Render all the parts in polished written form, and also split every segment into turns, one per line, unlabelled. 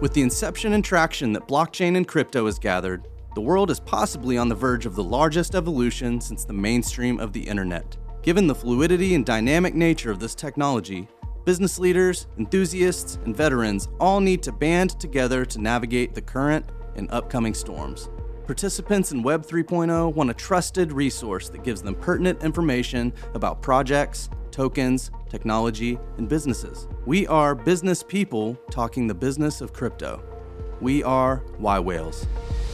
With the inception and traction that blockchain and crypto has gathered, the world is possibly on the verge of the largest evolution since the mainstream of the internet. Given the fluidity and dynamic nature of this technology, business leaders, enthusiasts, and veterans all need to band together to navigate the current and upcoming storms. Participants in Web 3.0 want a trusted resource that gives them pertinent information about projects, tokens, technology, and businesses. We are business people talking the business of crypto. We are Y-Whales.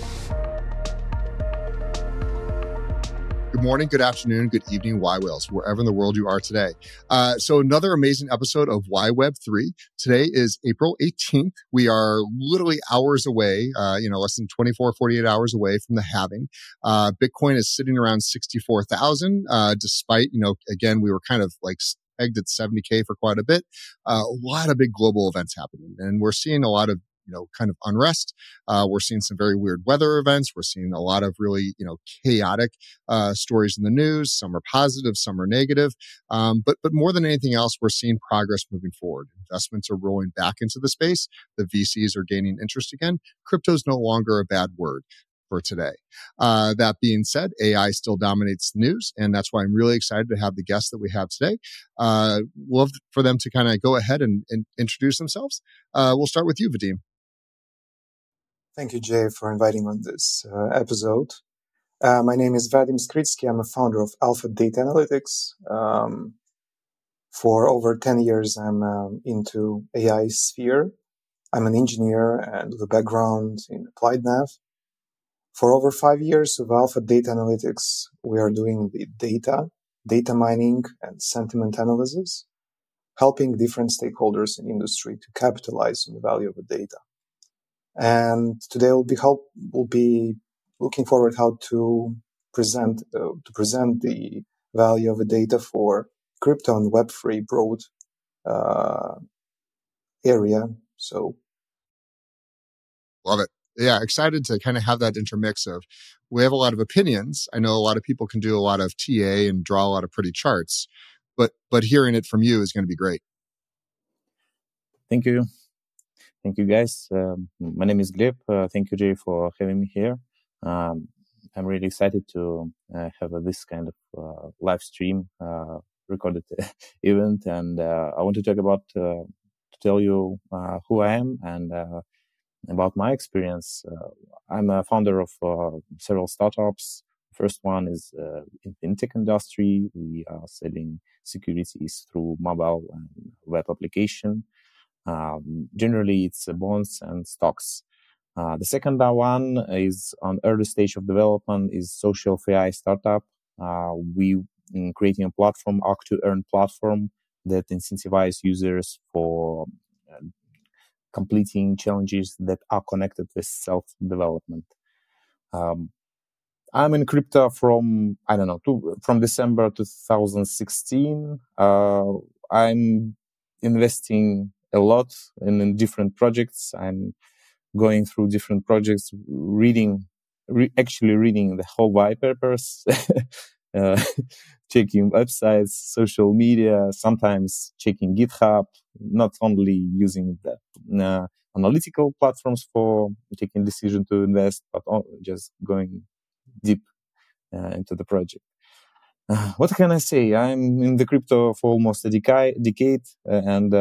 Good morning, good afternoon, good evening, Y-Whales, wherever in the world you are today. So another amazing episode of YWeb3. Today is April 18th. We are literally hours away, less than 24, 48 hours away from the halving. Bitcoin is sitting around 64,000, despite, again, we were kind of like pegged at 70K for quite a bit. A lot of big global events happening, and we're seeing a lot of kind of unrest. We're seeing some very weird weather events. We're seeing a lot of really, chaotic stories in the news. Some are positive, some are negative. But more than anything else, we're seeing progress moving forward. Investments are rolling back into the space. The VCs are gaining interest again. Crypto is no longer a bad word for today. That being said, AI still dominates the news, and that's why I'm really excited to have the guests that we have today. Love for them to kind of go ahead and introduce themselves. We'll start with you, Vadim.
Thank you, Jay, for inviting on this episode. My name is Vadim Skritsky. I'm a founder of Alpha Data Analytics. For over 10 years, I'm into AI sphere. I'm an engineer and with a background in applied nav. For over 5 years with Alpha Data Analytics, we are doing the data mining and sentiment analysis, helping different stakeholders in industry to capitalize on the value of the data. And today we'll be looking forward how to present the value of the data for crypto and Web3 broad area. So,
love it. Yeah, excited to kind of have that intermix of, we have a lot of opinions. I know a lot of people can do a lot of TA and draw a lot of pretty charts, but hearing it from you is going to be great.
Thank you. Thank you, guys. My name is Gleb. Thank you, Jay, for having me here. I'm really excited to have this kind of live stream recorded event, and I want to talk about to tell you who I am and about my experience. I'm a founder of several startups. First one is in fintech industry. We are selling securities through mobile and web application. Generally, it's bonds and stocks. The second one is on early stage of development is social FI startup. We creating a platform, Arc2Earn platform, that incentivize users for completing challenges that are connected with self-development. I'm in crypto from December 2016. I'm investing a lot in different projects. I'm going through different projects, actually reading the whole white papers, checking websites, social media, sometimes checking GitHub, not only using the analytical platforms for taking decision to invest, but just going deep into the project. What can I say? I'm in the crypto for almost a decade, and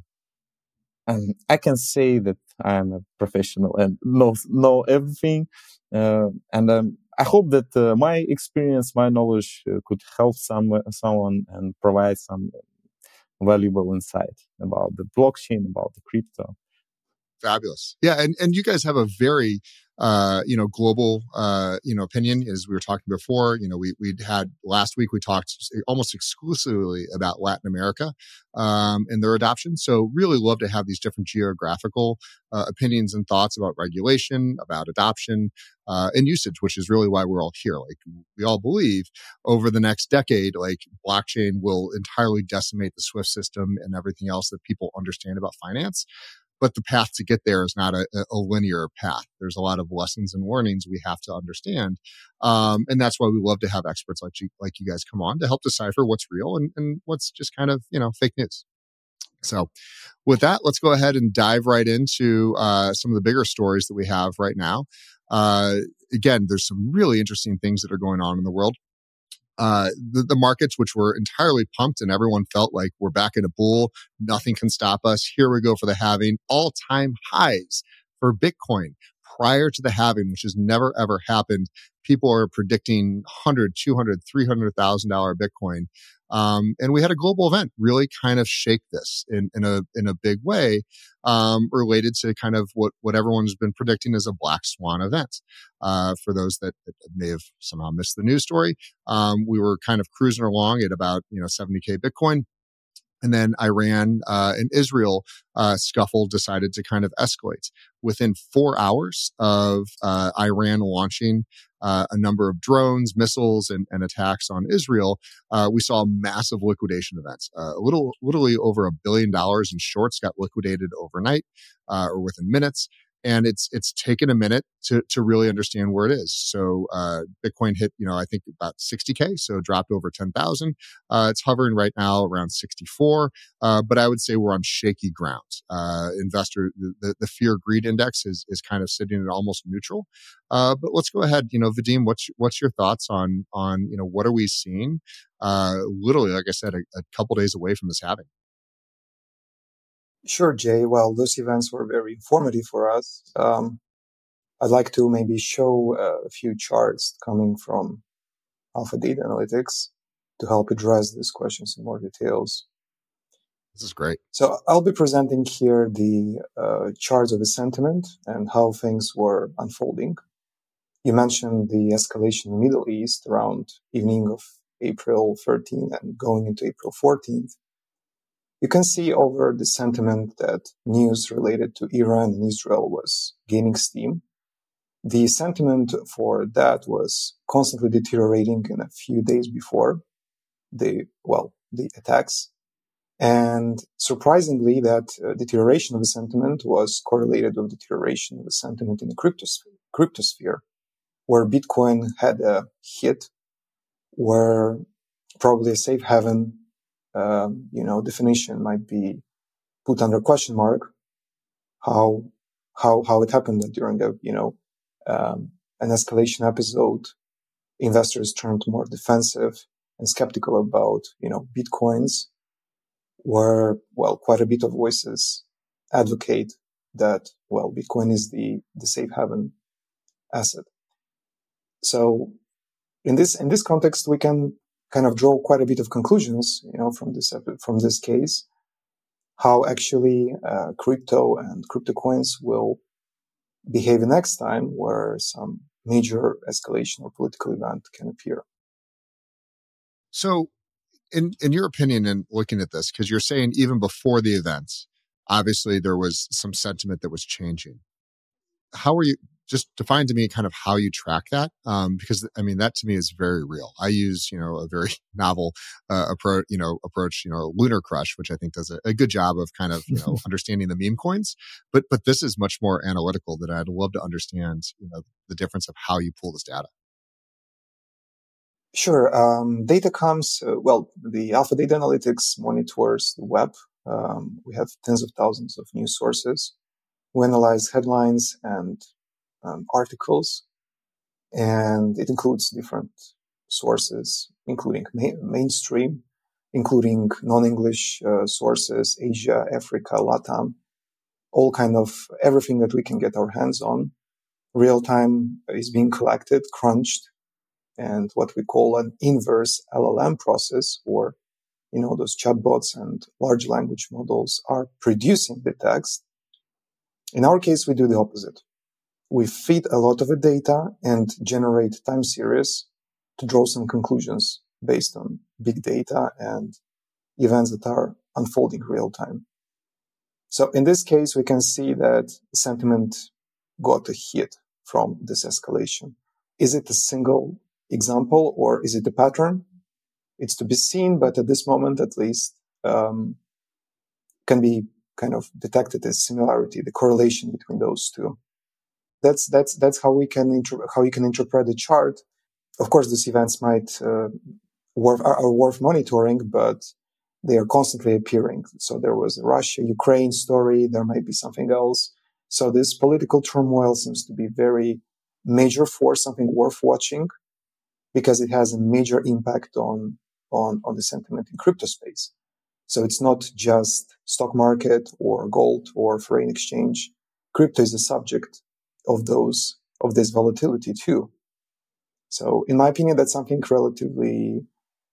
I can say that I am a professional and know everything. And I hope that my experience, my knowledge could help someone and provide some valuable insight about the blockchain, about the crypto.
Fabulous. Yeah. And you guys have a very, global, opinion. As we were talking before, we'd had last week, we talked almost exclusively about Latin America, and their adoption. So really love to have these different geographical, opinions and thoughts about regulation, about adoption, and usage, which is really why we're all here. Like, we all believe over the next decade, like, blockchain will entirely decimate the SWIFT system and everything else that people understand about finance. But the path to get there is not a linear path. There's a lot of lessons and learnings we have to understand. And that's why we love to have experts like you guys come on to help decipher what's real and what's just kind of, fake news. So with that, let's go ahead and dive right into some of the bigger stories that we have right now. Again, there's some really interesting things that are going on in the world. The markets, which were entirely pumped and everyone felt like we're back in a bull, nothing can stop us. Here we go for the halving, all-time highs for Bitcoin prior to the halving, which has never ever happened. People are predicting $100,000, $200,000, $300,000 Bitcoin. And we had a global event really kind of shake this in a big way, related to kind of what everyone's been predicting as a black swan event. For those that may have somehow missed the news story, we were kind of cruising along at about 70K Bitcoin. And then Iran and Israel scuffle decided to kind of escalate. Within 4 hours of Iran launching a number of drones, missiles, and attacks on Israel, we saw massive liquidation events. Literally over $1 billion in shorts got liquidated overnight or within minutes. And it's taken a minute to really understand where it is. So Bitcoin hit, I think about 60K, so dropped over 10,000. It's hovering right now around 64, but I would say we're on shaky ground. The fear greed index is kind of sitting at almost neutral. But let's go ahead, Vadim, what's your thoughts on what are we seeing? Literally, like I said, a couple days away from this halving.
Sure, Jay. Well, those events were very informative for us. I'd like to maybe show a few charts coming from Alpha Data Analytics to help address these questions in more details.
This is great.
So I'll be presenting here the charts of the sentiment and how things were unfolding. You mentioned the escalation in the Middle East around evening of April 13th and going into April 14th. You can see over the sentiment that news related to Iran and Israel was gaining steam. The sentiment for that was constantly deteriorating in a few days before the attacks. And surprisingly, that deterioration of the sentiment was correlated with deterioration of the sentiment in the cryptosphere, where Bitcoin had a hit, where probably a safe haven definition might be put under question mark. How it happened that during an escalation episode, investors turned more defensive and skeptical about Bitcoins, where quite a bit of voices advocate that Bitcoin is the safe haven asset. So in this context, we can kind of draw quite a bit of conclusions, from this case, how actually crypto and crypto coins will behave next time where some major escalation or political event can appear.
So in your opinion, and looking at this, because you're saying even before the events, obviously there was some sentiment that was changing. How are you, just define to me kind of how you track that? Because that to me is very real. I use, a very novel approach, Lunar Crush, which I think does a good job of kind of, understanding the meme coins. But this is much more analytical that I'd love to understand, the difference of how you pull this data.
Sure. Data comes, the Alpha Data Analytics monitors the web. We have tens of thousands of news sources. We analyze headlines and articles, and it includes different sources, including mainstream, including non-English sources, Asia, Africa, LATAM, all kind of everything that we can get our hands on. Real time is being collected, crunched, and what we call an inverse LLM process, or those chatbots and large language models are producing the text. In our case, we do the opposite. We feed a lot of the data and generate time series to draw some conclusions based on big data and events that are unfolding real time. So in this case, we can see that sentiment got a hit from this escalation. Is it a single example or is it a pattern? It's to be seen, but at this moment, at least, can be kind of detected as similarity, the correlation between those two. That's how you can interpret the chart. Of course, these events might are worth monitoring, but they are constantly appearing. So there was a Russia-Ukraine story. There might be something else. So this political turmoil seems to be very major force, something worth watching, because it has a major impact on the sentiment in crypto space. So it's not just stock market or gold or foreign exchange. Crypto is a subject of this volatility too. So in my opinion, that's something relatively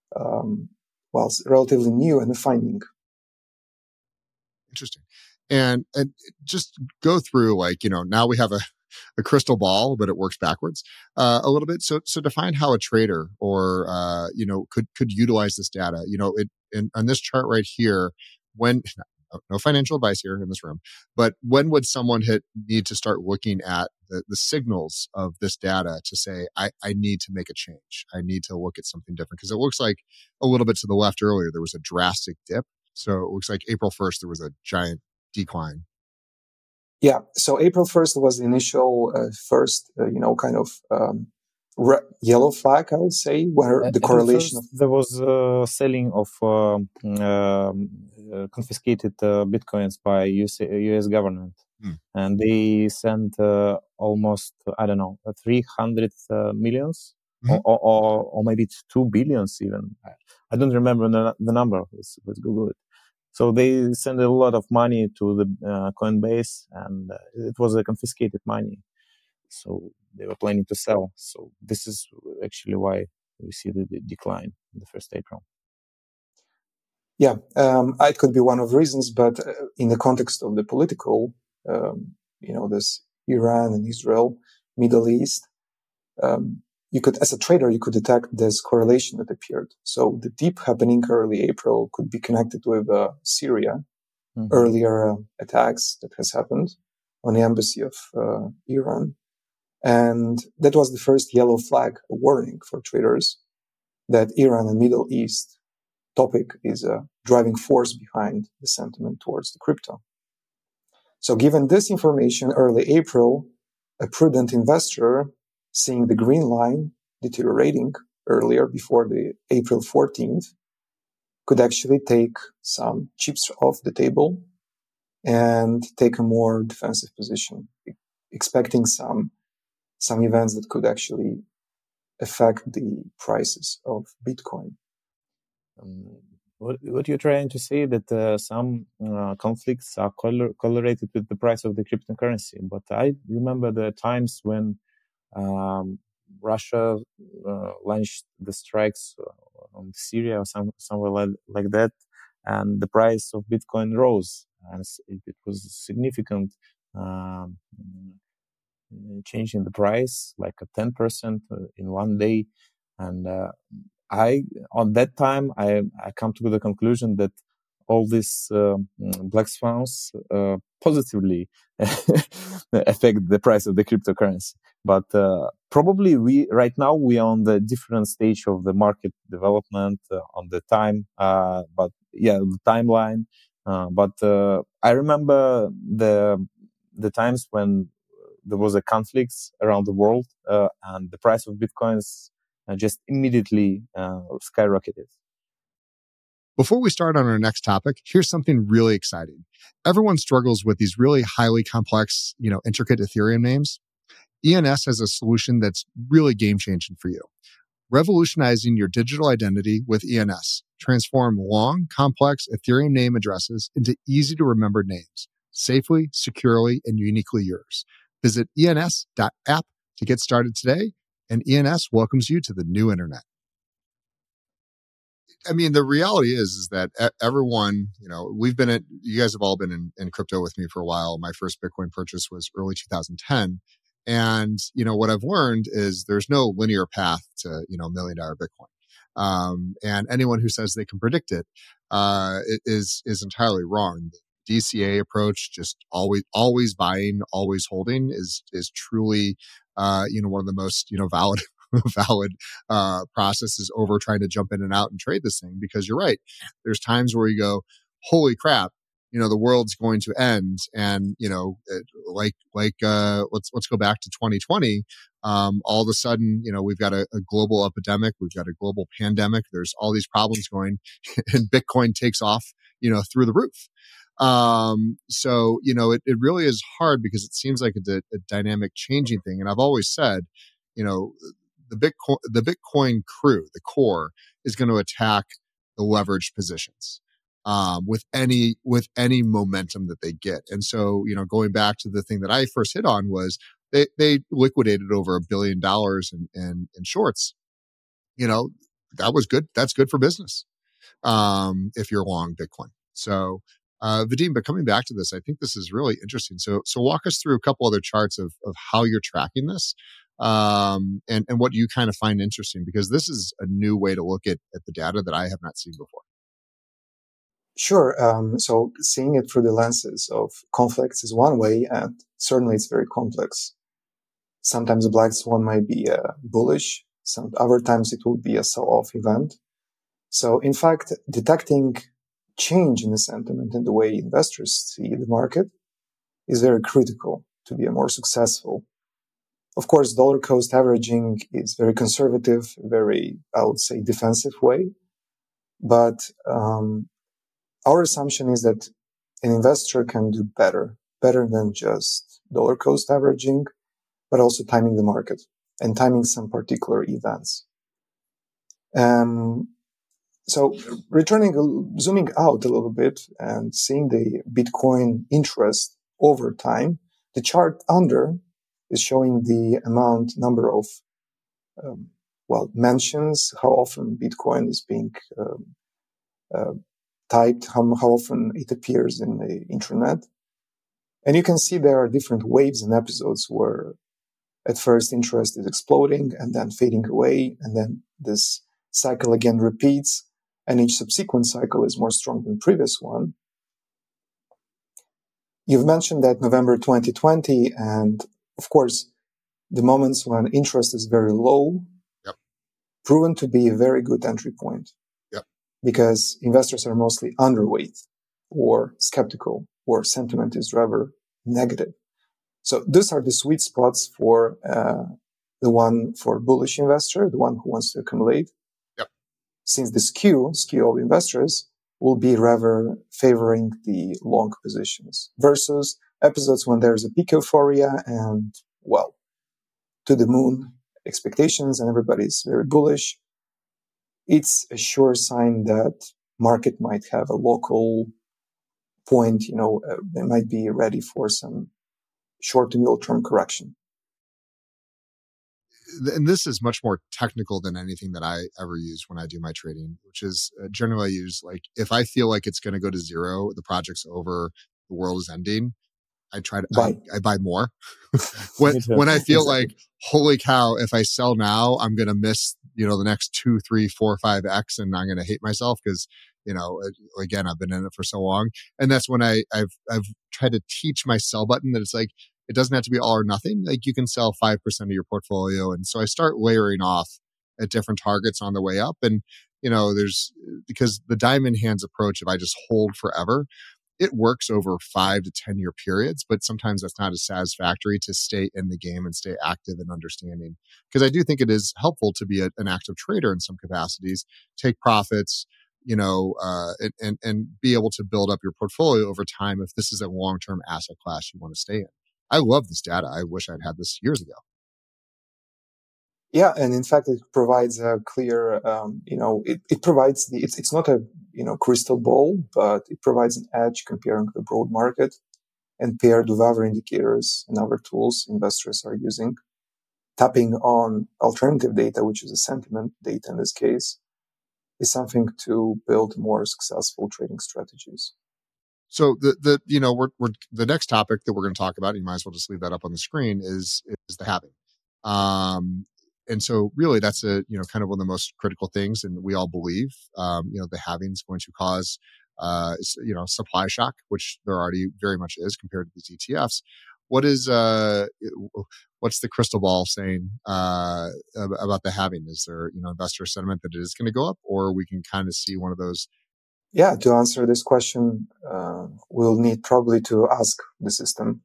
new and defining.
Interesting. And just go through, like, now we have a crystal ball, but it works backwards a little bit. So define how a trader or could utilize this data. On this chart right here, when no financial advice here in this room, but when would someone need to start looking at the signals of this data to say, I need to make a change. I need to look at something different, because it looks like a little bit to the left earlier there was a drastic dip. So it looks like April 1st there was a giant decline.
Yeah. So April 1st was the initial yellow flag, I would say, where the correlation
there was selling of confiscated bitcoins by US government. And they sent almost, 300 millions or maybe 2 billions even. I don't remember the number. Let's Google it. So they sent a lot of money to the Coinbase, and it was a confiscated money. So they were planning to sell. So this is actually why we see the decline in the first April.
Yeah, it could be one of the reasons, but in the context of the political, this Iran and Israel, Middle East, you could, as a trader, you could detect this correlation that appeared. So the dip happening early April could be connected with Syria, earlier attacks that has happened on the embassy of Iran. And that was the first yellow flag, a warning for traders that Iran and Middle East topic is a driving force behind the sentiment towards the crypto. So given this information, early April, a prudent investor seeing the green line deteriorating earlier before the April 14th could actually take some chips off the table and take a more defensive position, expecting some events that could actually affect the prices of Bitcoin.
What you're trying to say that some conflicts are correlated with the price of the cryptocurrency, but I remember the times when Russia launched the strikes on Syria or somewhere like that, and the price of Bitcoin rose, and it was a significant change in the price, like a 10% in one day. And on that time, I come to the conclusion that all these black swans positively affect the price of the cryptocurrency. But probably right now we are on the different stage of the market development on the time, the timeline. But I remember the times when there was a conflict around the world, and the price of Bitcoins just immediately skyrocketed.
Before we start on our next topic, here's something really exciting. Everyone struggles with these really highly complex, intricate Ethereum names. ENS has a solution that's really game-changing for you. Revolutionizing your digital identity with ENS. Transform long, complex Ethereum name addresses into easy-to-remember names, safely, securely, and uniquely yours. Visit ens.app to get started today, and ENS welcomes you to the new internet. I mean, the reality is that everyone, you guys have all been in crypto with me for a while. My first Bitcoin purchase was early 2010. And, what I've learned is there's no linear path to, $1 million Bitcoin. And anyone who says they can predict it is entirely wrong. The DCA approach, just always buying, always holding is truly, one of the most, valid processes over trying to jump in and out and trade this thing, because you're right. There's times where you go, holy crap, the world's going to end. And, let's go back to 2020. All of a sudden, we've got a global epidemic. We've got a global pandemic. There's all these problems going and Bitcoin takes off, through the roof. So, it really is hard because it seems like a dynamic changing thing. And I've always said, the Bitcoin crew, the core, is going to attack the leveraged positions with any momentum that they get. And so, going back to the thing that I first hit on was they liquidated over $1 billion in shorts. That was good. That's good for business if you're long Bitcoin. So, Vadim, but coming back to this, I think this is really interesting. So walk us through a couple other charts of how you're tracking this, and what you kind of find interesting, because this is a new way to look at the data that I have not seen before.
Sure. So seeing it through the lenses of conflicts is one way, and certainly it's very complex. Sometimes a black swan might be bullish. Some other times it will be a sell-off event. So in fact, detecting change in the sentiment and the way investors see the market is very critical to be more successful. Of course, dollar cost averaging is very conservative, very, I would say, defensive way. But our assumption is that an investor can do better than just dollar cost averaging, but also timing the market and timing some particular events. So zooming out a little bit and seeing the Bitcoin interest over time, the chart under is showing the number of, mentions, how often Bitcoin is being typed, how often it appears in the internet. And you can see there are different waves and episodes where at first interest is exploding and then fading away, and then this cycle again repeats, and each subsequent cycle is more strong than the previous one. You've mentioned that November 2020, and of course, the moments when interest is very low,
yep,
proven to be a very good entry point.
Yep.
Because investors are mostly underweight or skeptical, or sentiment is rather negative. So these are the sweet spots for the one for bullish investor, the one who wants to accumulate.
Yep.
Since the skew of investors will be rather favoring the long positions versus episodes when there's a peak euphoria and, to the moon expectations and everybody's very bullish. It's a sure sign that market might have a local point, they might be ready for some short to middle term correction.
And this is much more technical than anything that I ever use when I do my trading, which is generally I use, like, if I feel like it's going to go to zero, the project's over, the world is ending, I try to buy. I buy more. when I feel like, holy cow, if I sell now, I'm going to miss, the next 2, 3, 4, 5x, and I'm going to hate myself because, again, I've been in it for so long. And that's when I've tried to teach my sell button that it's like, it doesn't have to be all or nothing. Like, you can sell 5% of your portfolio. And so I start layering off at different targets on the way up. And, because the diamond hands approach, if I just hold forever, it works over 5 to 10 year periods, but sometimes that's not as satisfactory to stay in the game and stay active and understanding. Because I do think it is helpful to be an active trader in some capacities, take profits, and be able to build up your portfolio over time if this is a long-term asset class you want to stay in. I love this data. I wish I'd had this years ago.
Yeah, and in fact, it provides a clear, it provides it's not a, crystal ball, but it provides an edge comparing the broad market and paired with other indicators and other tools investors are using. Tapping on alternative data, which is a sentiment data in this case, is something to build more successful trading strategies.
So the next topic that we're going to talk about, and you might as well just leave that up on the screen, is the halving. And so really that's kind of one of the most critical things. And we all believe, the halving is going to cause, supply shock, which there already very much is compared to these ETFs. What's the crystal ball saying, about the halving? Is there, investor sentiment that it is going to go up, or we can kind of see one of those
Yeah, to answer this question, we'll need probably to ask the system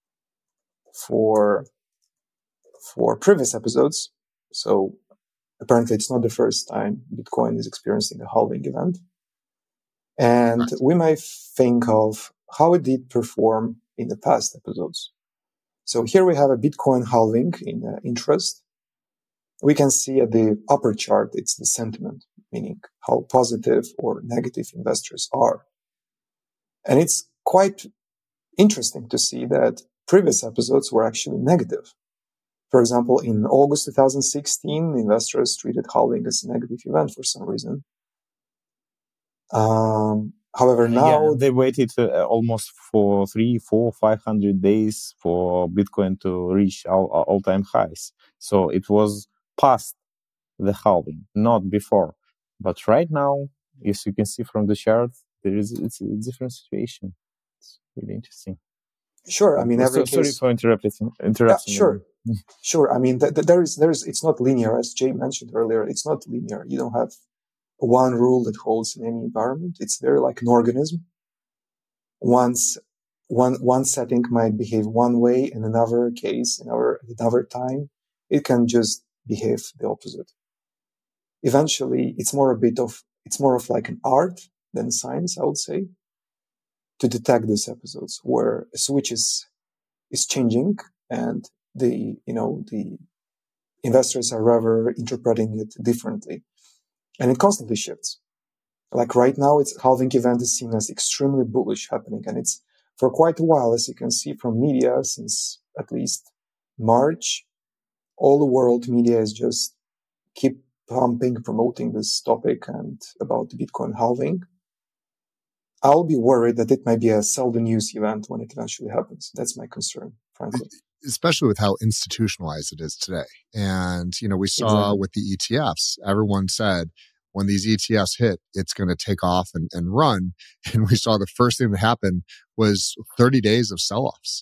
for previous episodes. So apparently it's not the first time Bitcoin is experiencing a halving event. And we might think of how it did perform in the past episodes. So here we have a Bitcoin halving in interest. We can see at the upper chart, it's the sentiment, meaning how positive or negative investors are. And it's quite interesting to see that previous episodes were actually negative. For example, in August 2016, investors treated halving as a negative event for some reason. However, now
they waited almost for 300, 400, 500 days for Bitcoin to reach all-time highs. So it was past the halving, not before. But right now, as you can see from the chart, it's a different situation. It's really interesting.
Sure, I mean, every case.
Sorry for interrupting.
Yeah, sure, sure. I mean, there's. It's not linear, as Jay mentioned earlier. It's not linear. You don't have one rule that holds in any environment. It's very like an organism. One setting might behave one way, in another case, another time, it can just behave the opposite. Eventually, it's more of like an art than science, I would say, to detect these episodes where a switch is changing and the investors are rather interpreting it differently, and it constantly shifts. Like right now, its halving event is seen as extremely bullish happening, and it's for quite a while, as you can see from media, since at least March, all the world media is just keep promoting this topic and about the Bitcoin halving. I'll be worried that it might be a sell the news event when it eventually happens. That's my concern, frankly.
Especially with how institutionalized it is today. And, we saw with the ETFs, everyone said, when these ETFs hit, it's going to take off and run. And we saw the first thing that happened was 30 days of sell-offs.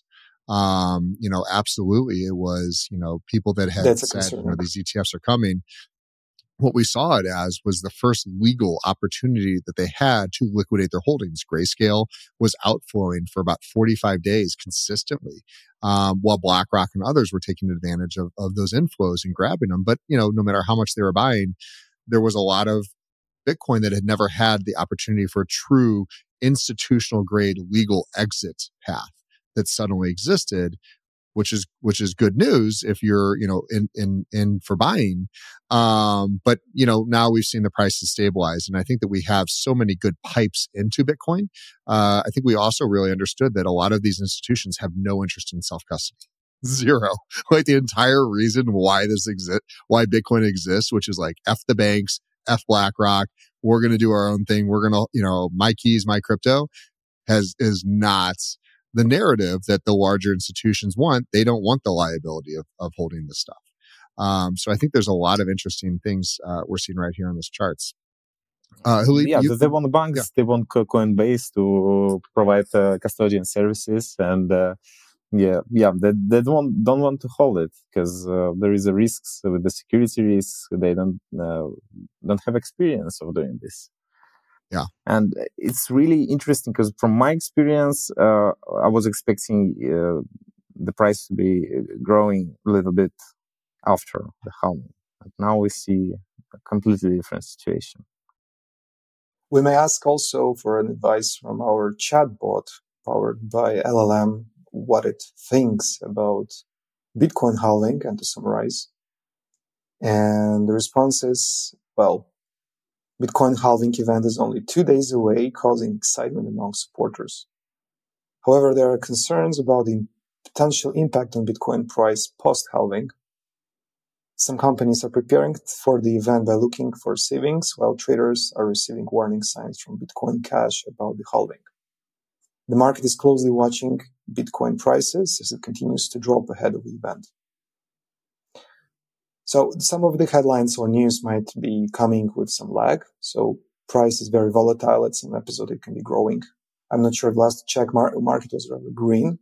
Absolutely. It was, people that had said, these ETFs are coming. What we saw it as was the first legal opportunity that they had to liquidate their holdings. Grayscale was outflowing for about 45 days consistently, while BlackRock and others were taking advantage of those inflows and grabbing them. But, no matter how much they were buying, there was a lot of Bitcoin that had never had the opportunity for a true institutional grade legal exit path that suddenly existed, which is good news if you're, in for buying. But, now we've seen the prices stabilize. And I think that we have so many good pipes into Bitcoin. I think we also really understood that a lot of these institutions have no interest in self-custody. Zero. Like the entire reason why why Bitcoin exists, which is like F the banks, F BlackRock, we're going to do our own thing. We're going to, my keys, my crypto is not the narrative that the larger institutions want. They don't want the liability of holding this stuff. So I think there's a lot of interesting things we're seeing right here on this charts.
Hulip, they want banks, they want Coinbase to provide custodian services, and they don't want to hold it because there is a risk with the security risks. They don't have experience of doing this.
Yeah.
And it's really interesting because from my experience, I was expecting the price to be growing a little bit after the halving. But now we see a completely different situation.
We may ask also for an advice from our chatbot powered by LLM, what it thinks about Bitcoin halving, and to summarize. And the response is, well, Bitcoin halving event is only 2 days away, causing excitement among supporters. However, there are concerns about the potential impact on Bitcoin price post-halving. Some companies are preparing for the event by looking for savings, while traders are receiving warning signs from Bitcoin Cash about the halving. The market is closely watching Bitcoin prices as it continues to drop ahead of the event. So some of the headlines or news might be coming with some lag. So price is very volatile. At some episode, it can be growing. I'm not sure. Last check, market was rather green.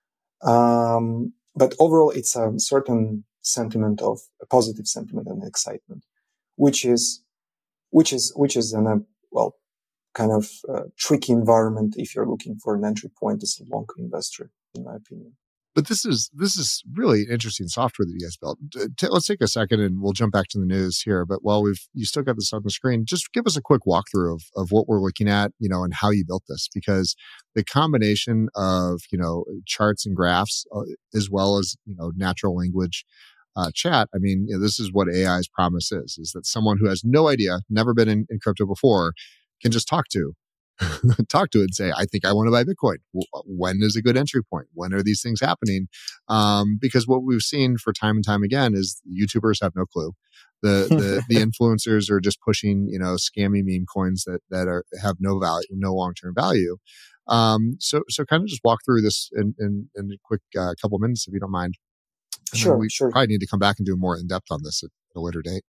But overall, it's a certain sentiment of a positive sentiment and excitement, which is kind of tricky environment if you're looking for an entry point as a long investor, in my opinion.
But this is really interesting software that you guys built. Let's take a second and we'll jump back to the news here. But while you still got this on the screen, just give us a quick walkthrough of what we're looking at, and how you built this, because the combination of, charts and graphs, as well as, natural language chat. I mean, this is what AI's promise is that someone who has no idea, never been in crypto before, can just talk to it and say, I think I want to buy Bitcoin. When is a good entry point? When are these things happening? Because what we've seen for time and time again is YouTubers have no clue. The influencers are just pushing, scammy meme coins that have no value, no long-term value. So kind of just walk through this in a quick couple minutes, if you don't mind. And
Sure.
Probably need to come back and do more in depth on this at a later date.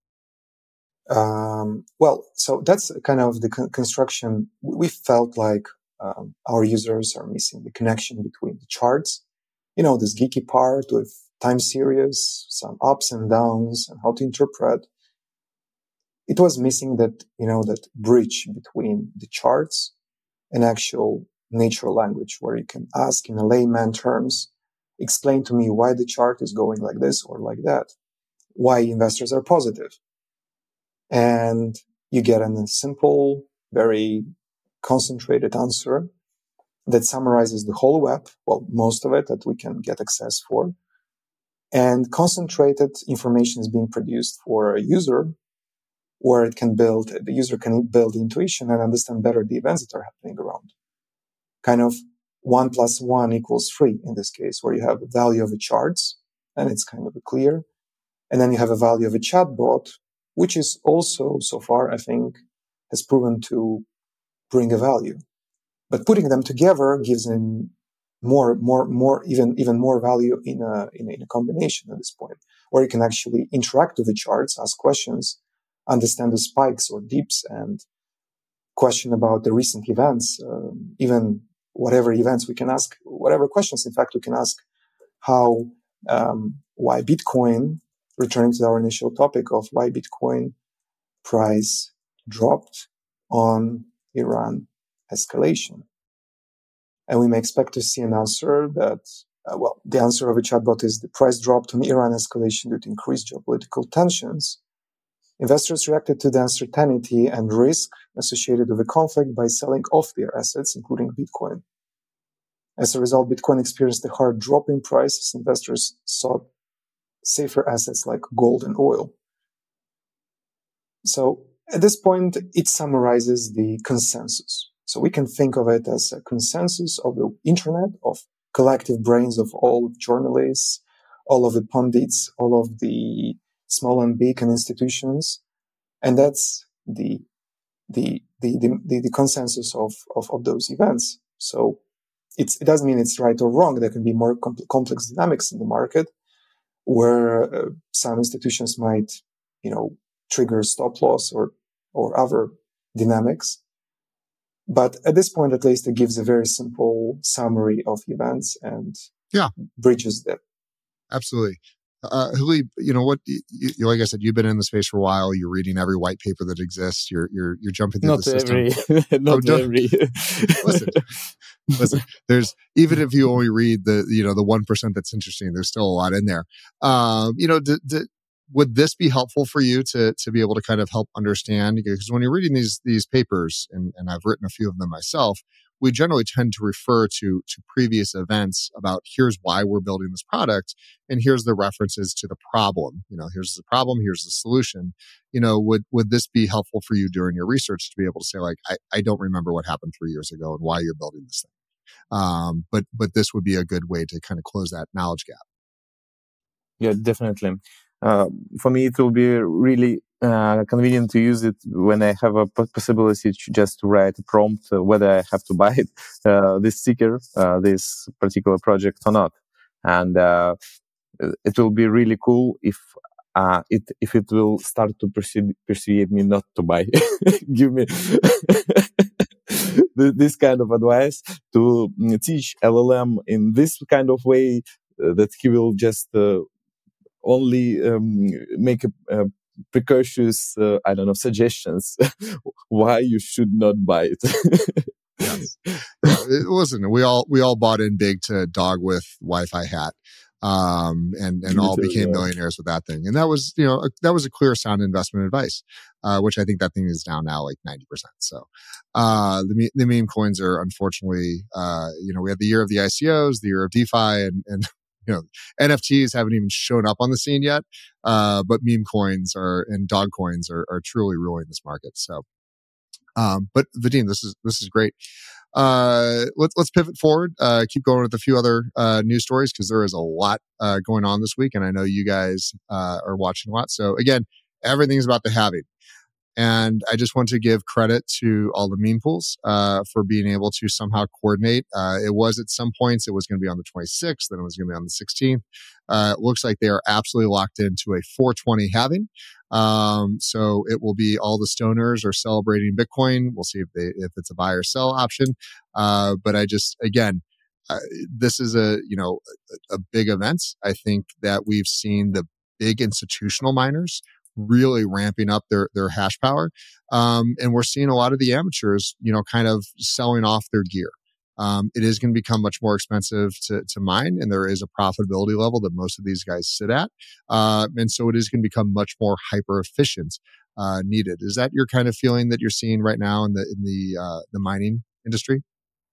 Well, so that's kind of the construction. We felt like our users are missing the connection between the charts, this geeky part with time series, some ups and downs, and how to interpret. It was missing that, that bridge between the charts and actual natural language, where you can ask in a layman terms, explain to me why the chart is going like this or like that, why investors are positive. And you get a simple, very concentrated answer that summarizes the whole web, well, most of it that we can get access for. And concentrated information is being produced for a user, where the user can build intuition and understand better the events that are happening around. Kind of 1 + 1 = 3 in this case, where you have the value of the charts, and it's kind of clear. And then you have a value of a chatbot, which is also, so far, I think, has proven to bring a value. But putting them together gives them even more value in a combination at this point, where you can actually interact with the charts, ask questions, understand the spikes or dips, and question about the recent events, even whatever events we can ask, whatever questions, in fact, we can ask why Bitcoin, returning to our initial topic of why Bitcoin price dropped on Iran escalation. And we may expect to see an answer that, the answer of a chatbot is the price dropped on Iran escalation due to increased geopolitical tensions. Investors reacted to the uncertainty and risk associated with the conflict by selling off their assets, including Bitcoin. As a result, Bitcoin experienced a hard drop in price as investors sought safer assets like gold and oil. So at this point, it summarizes the consensus. So we can think of it as a consensus of the internet, of collective brains of all journalists, all of the pundits, all of the small and big and institutions. And that's the consensus of those events. So it doesn't mean it's right or wrong. There can be more complex dynamics in the market, where some institutions might, trigger stop loss or other dynamics. But at this point, at least, it gives a very simple summary of events and bridges that.
Absolutely. Huli, what, like I said, you've been in the space for a while. You're reading every white paper that exists. You're jumping through the system. Listen, there's, even if you only read the 1% that's interesting, there's still a lot in there. Would this be helpful for you to be able to kind of help understand? Because when you're reading these papers, and I've written a few of them myself, we generally tend to refer to previous events about here's why we're building this product, and here's the references to the problem. Here's the problem, here's the solution. Would this be helpful for you during your research to be able to say, like, I don't remember what happened 3 years ago and why you're building this thing? But this would be a good way to kind of close that knowledge gap.
Yeah, definitely. For me, it will be really convenient to use it when I have a possibility to write a prompt whether I have to buy this sticker, this particular project or not. And it will be really cool if it will start to persuade me not to buy. Give me this kind of advice to teach LLM in this kind of way that he will just only make a precautious, suggestions why you should not buy it.
Yes. Listen, we all bought in big to dog with Wi-Fi hat, and all became millionaires with that thing. And that was, a clear, sound investment advice, which I think that thing is down now like 90%. So, the meme coins are unfortunately, we had the year of the ICOs, the year of DeFi, and NFTs haven't even shown up on the scene yet. But meme coins and dog coins are truly ruling this market. So, but Vadim, this is great. Let's pivot forward. Keep going with a few other news stories because there is a lot going on this week, and I know you guys are watching a lot. So again, everything's about the halving. And I just want to give credit to all the meme pools for being able to somehow coordinate. It was at some points, it was going to be on the 26th, then it was going to be on the 16th. It looks like they are absolutely locked into a 420 halving. So it will be all the stoners are celebrating Bitcoin. We'll see if it's a buy or sell option. But I just, again, this is a big event. I think that we've seen the big institutional miners really ramping up their hash power. And we're seeing a lot of the amateurs, kind of selling off their gear. It is going to become much more expensive to mine, and there is a profitability level that most of these guys sit at. And so it is going to become much more hyper efficient needed. Is that your kind of feeling that you're seeing right now in the mining industry?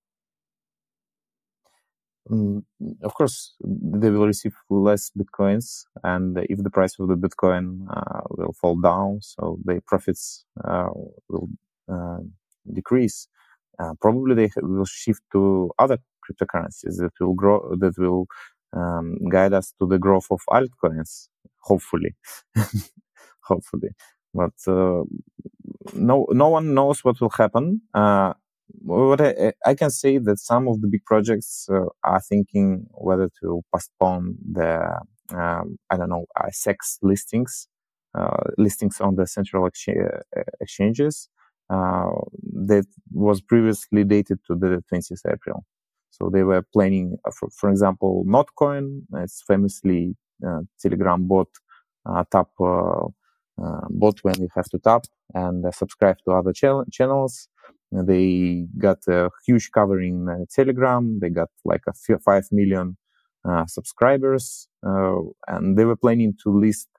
Of course, they will receive less bitcoins, and if the price of the bitcoin will fall down, so their profits will decrease. Probably they will shift to other cryptocurrencies that will grow, that will guide us to the growth of altcoins, hopefully. Hopefully. But no one knows what will happen. What I can say that some of the big projects are thinking whether to postpone the, SEX listings on the central exchanges. That was previously dated to the 20th April. So they were planning, for example, Notcoin. It's famously Telegram bot tap bot when you have to tap and subscribe to other channels. They got a huge covering Telegram. They got like 5 million subscribers, and they were planning to list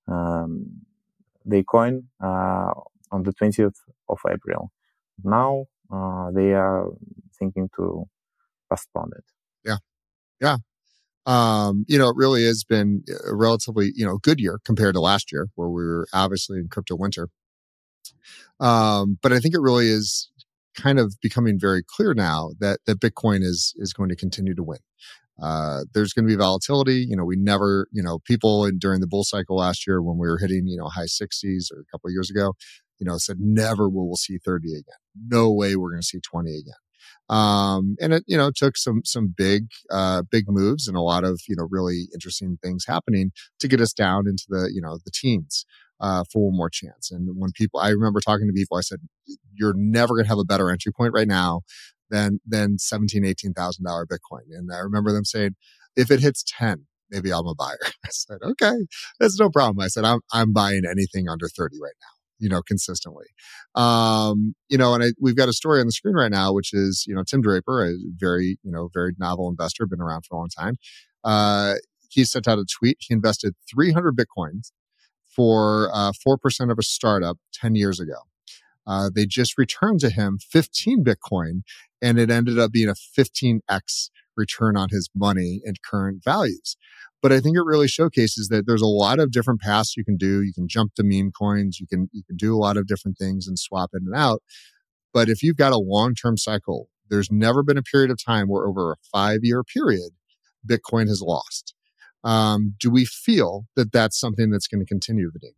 their coin on the 20th of April. Now they are thinking to postpone it.
Yeah. It really has been a relatively, good year compared to last year where we were obviously in crypto winter. But I think it really is kind of becoming very clear now that Bitcoin is going to continue to win. There's going to be volatility. We never, people during the bull cycle last year when we were hitting, high 60s or a couple of years ago, said never will we'll see 30 again. No way we're going to see 20 again. And it, took some big moves and a lot of, really interesting things happening to get us down into the teens, for one more chance. And when I remember talking to people, I said, you're never going to have a better entry point right now than $17,000, $18,000 Bitcoin. And I remember them saying, if it hits 10, maybe I'm a buyer. I said, okay, that's no problem. I said, I'm buying anything under 30 right now, consistently. And we've got a story on the screen right now, which is, Tim Draper, a very, very novel investor, been around for a long time. He sent out a tweet. He invested 300 Bitcoins for 4% of a startup 10 years ago. They just returned to him 15 Bitcoin, and it ended up being a 15x return on his money and current values. But I think it really showcases that there's a lot of different paths you can do. You can jump to meme coins. You can do a lot of different things and swap in and out. But if you've got a long-term cycle, there's never been a period of time where over a 5-year period, Bitcoin has lost. Do we feel that that's something that's going to continue, Vadim?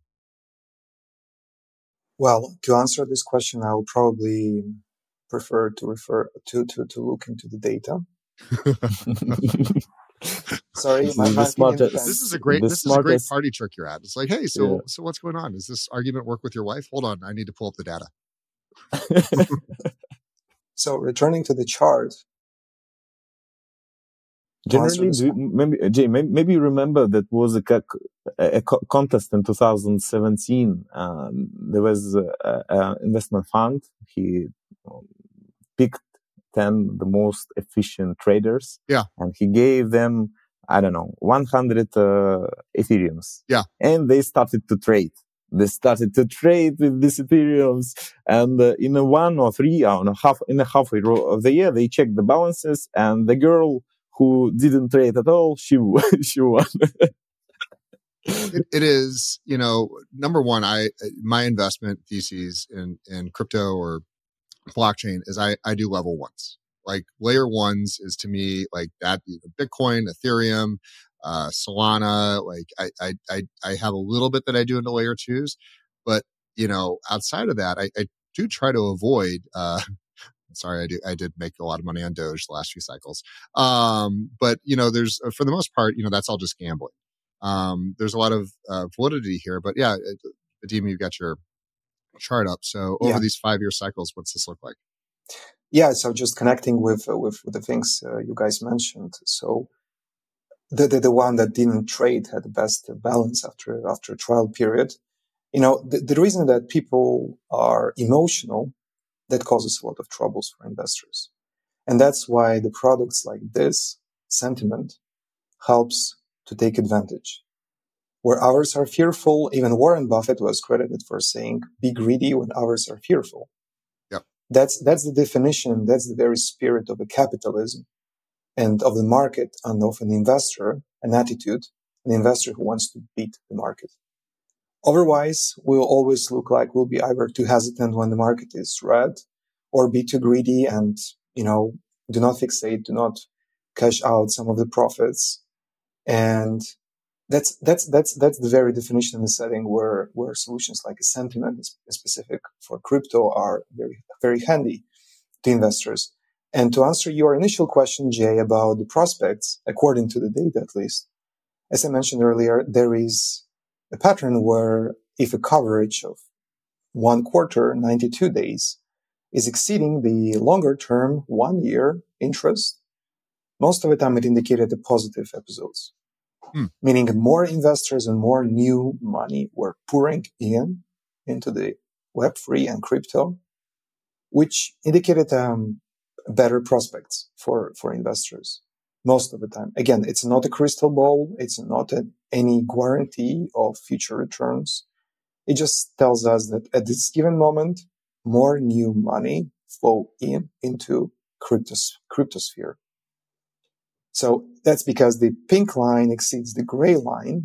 Well, to answer this question, I will probably prefer to look into the data. Sorry, my opinion depends.
This is a great party trick you're at. It's like, hey, so what's going on? Does this argument work with your wife? Hold on, I need to pull up the data.
So returning to the chart.
Generally, maybe you remember that was contest in 2017. There was an investment fund. He picked 10 the most efficient traders.
Yeah.
And he gave them, 100 Ethereums.
Yeah.
And they started to trade. They started to trade with these Ethereums. And in a 1 or 3 or in a halfway of the year, they checked the balances. And the girl who didn't trade at all, she won.
It is, number one, my investment theses in crypto or blockchain is I do level ones. Like layer ones is to me like that, Bitcoin, Ethereum, Solana. Like I have a little bit that I do into layer twos, but outside of that, I do try to avoid. Sorry, I did make a lot of money on Doge the last few cycles. But there's for the most part, that's all just gambling. There's a lot of validity here, but yeah, Vadim, you've got your chart up. So over these 5-year cycles, what's this look like?
Yeah, so just connecting with the things you guys mentioned. So the one that didn't trade had the best balance after a trial period. The reason that people are emotional, that causes a lot of troubles for investors. And that's why the products like this, Sentiment, helps to take advantage. Where others are fearful, even Warren Buffett was credited for saying, be greedy when others are fearful.
Yep.
That's the definition, that's the very spirit of a capitalism and of the market and of an investor, an attitude, an investor who wants to beat the market. Otherwise, we'll always look like we'll be either too hesitant when the market is red or be too greedy and, do not fixate, do not cash out some of the profits. And that's the very definition and the setting where solutions like a Sentiment specific for crypto are very, very handy to investors. And to answer your initial question, Jay, about the prospects, according to the data at least, as I mentioned earlier, there is a pattern where if a coverage of 1 quarter, 92 days, is exceeding the longer term 1 year interest, most of the time it indicated the positive episodes. Meaning more investors and more new money were pouring into the Web3 and crypto, which indicated better prospects for investors most of the time. Again, it's not a crystal ball. It's not any guarantee of future returns. It just tells us that at this given moment, more new money flow into cryptosphere. So that's because the pink line exceeds the gray line.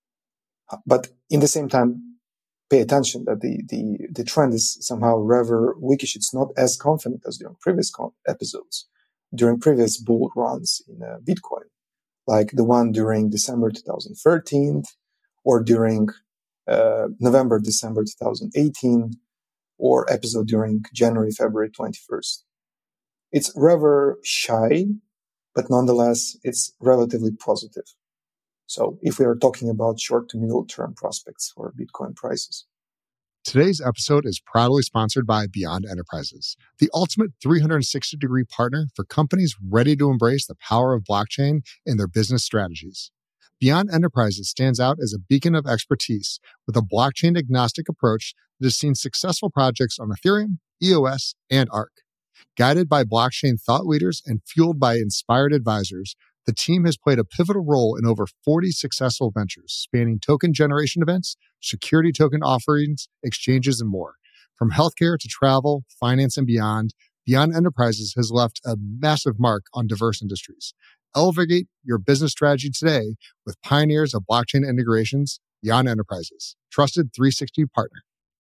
But in the same time, pay attention that the trend is somehow rather weakish. It's not as confident as during previous episodes, during previous bull runs in Bitcoin, like the one during December 2013 or during November, December 2018, or episode during January, February 21st. It's rather shy, but nonetheless, it's relatively positive. So if we are talking about short to middle term prospects for Bitcoin prices.
Today's episode is proudly sponsored by Beyond Enterprises, the ultimate 360-degree partner for companies ready to embrace the power of blockchain in their business strategies. Beyond Enterprises stands out as a beacon of expertise with a blockchain-agnostic approach that has seen successful projects on Ethereum, EOS, and Arc. Guided by blockchain thought leaders and fueled by inspired advisors, the team has played a pivotal role in over 40 successful ventures spanning token generation events, security token offerings, exchanges, and more. From healthcare to travel, finance, and beyond, Beyond Enterprises has left a massive mark on diverse industries. Elevate your business strategy today with pioneers of blockchain integrations, Beyond Enterprises, trusted 360 partner.